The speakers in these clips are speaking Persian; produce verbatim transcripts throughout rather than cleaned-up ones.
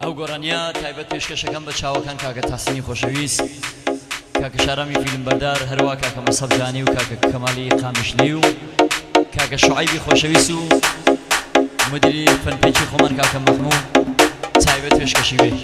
ئەو گۆڕانیە تایبەت پێشکەشەکەم بە چاوەکان کاکە تاسینی خۆشەویست، کاکە شارامی فیلمبەردار، هەروە کاکە مەسەب جانی و کاکە کەمالی قامیشلی و کاکە شوعیبی خۆشەویست و مدیری فەنپێکی خۆمان کاکە مەحموود تایبەت پێشکەشی بێ.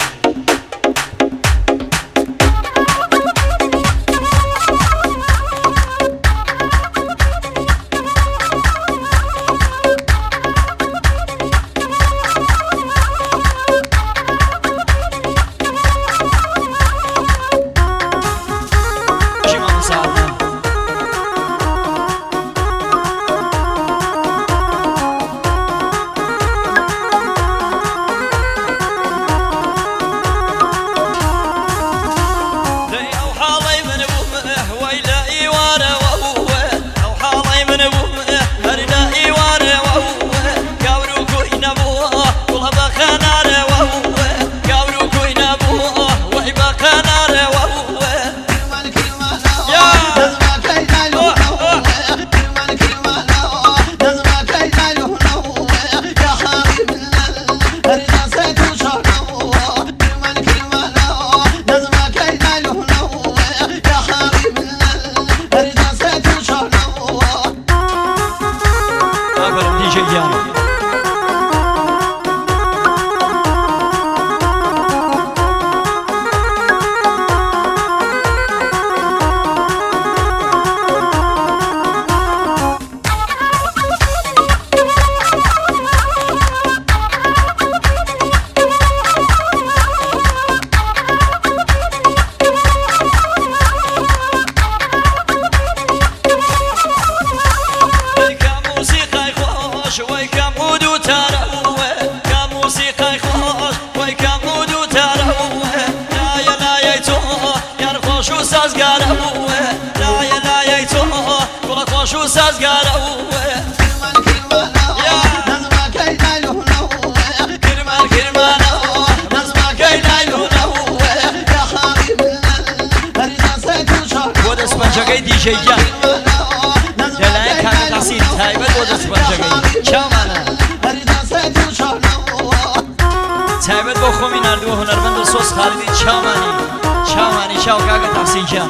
تایبەت بۆ خۆمی نردووە هونەرمەند و سۆز خاڵدی چامانی چامانی چاو کاکە تاسین جان.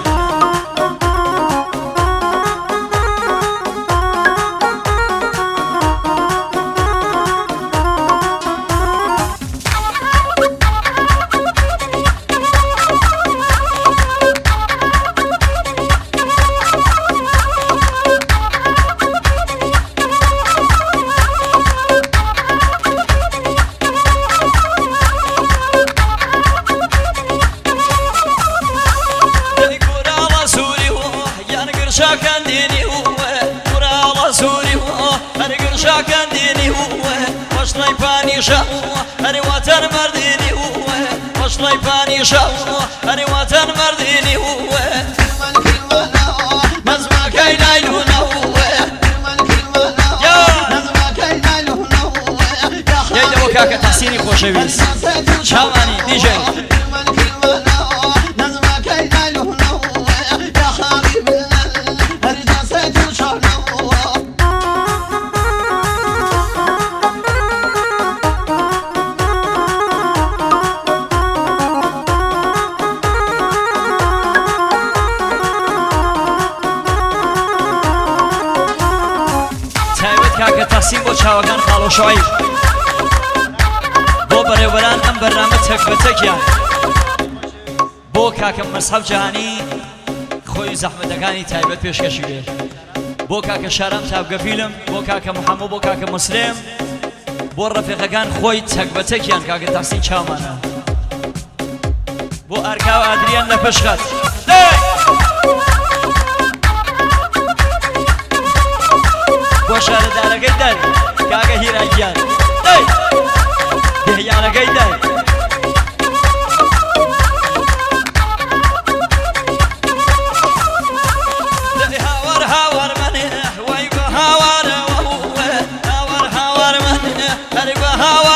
هەری واتەن مردینی هووە وەشڵی پانیشە هەری واتەن مردینی هووە نەزمەکەی نایلوونەوە یەیدەوە کاکە تاسینی خۆشەویست چاوانی دیژەی تاسین بۆ چاوەکان خاڵ و شوعیب بۆ بەڕێوەران ئەم بەرنامە تەک بە تەکیان بۆ کاکە مەسحەب جەهانی خۆی زەحمەتەکانی تایبەت پێشکەشی بێ، بۆ کاکە شارام تابگەفیلم، بۆ کاکە محەموو، بۆ کاکە مسلێم، بۆ ڕەفیقەکان خۆی تەک بە تەکیان کاکە تاسین چاومانە، بۆ ئەرکا و ئادریان لە پەشخەت بۆ شارەدارەکەی دەر کاکە هیراگیان دهیانەکەی دەر هاوار هاوار منێ وای بە هاوارەوە هاوار هاوار منێ هەری بە هاوار